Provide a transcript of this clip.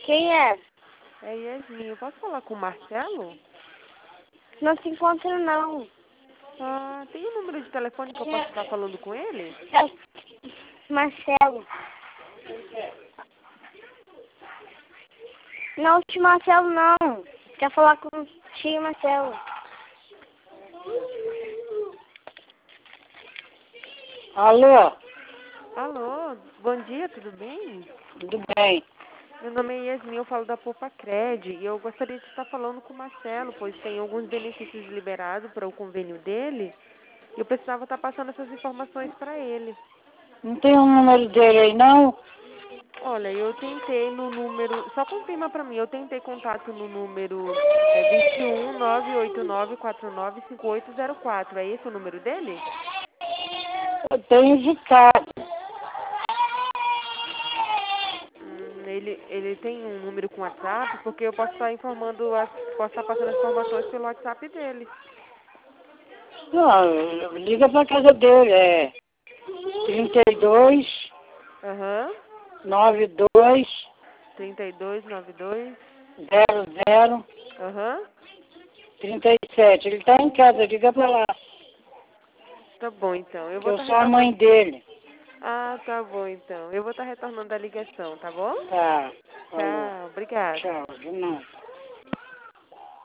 Quem é? É Yasmin. Eu posso falar com o Marcelo? Não se encontra, não. Ah, tem um número de telefone que eu posso estar falando com ele? É Marcelo. Não, o tio Marcelo, não. Quer falar com o tio Marcelo. Alô, Alô, bom dia, tudo bem? tudo bem? Meu nome é Yasmin, eu falo da Popacred e eu gostaria de estar falando com o Marcelo, pois tem alguns benefícios liberados para o convênio dele e eu precisava estar passando essas informações para ele. Não tem o número dele aí, não? Olha, eu tentei no número, só confirma para mim, eu tentei contato no número 21 989 5804, é esse o número dele? Eu tenho indicado. Ele tem um número com WhatsApp, porque eu posso estar informando, posso estar passando as informações pelo WhatsApp dele. Não, liga pra casa dele, é 32 Aham, 92 3292, 00 aham, 37. Ele tá em casa, liga pra lá, tá bom então, eu que vou eu estar sou a mãe retornando. dele. Ah, tá bom então, eu vou estar retornando a ligação, tá bom? Tá, falou. Tchau, obrigada. Tchau, de nada.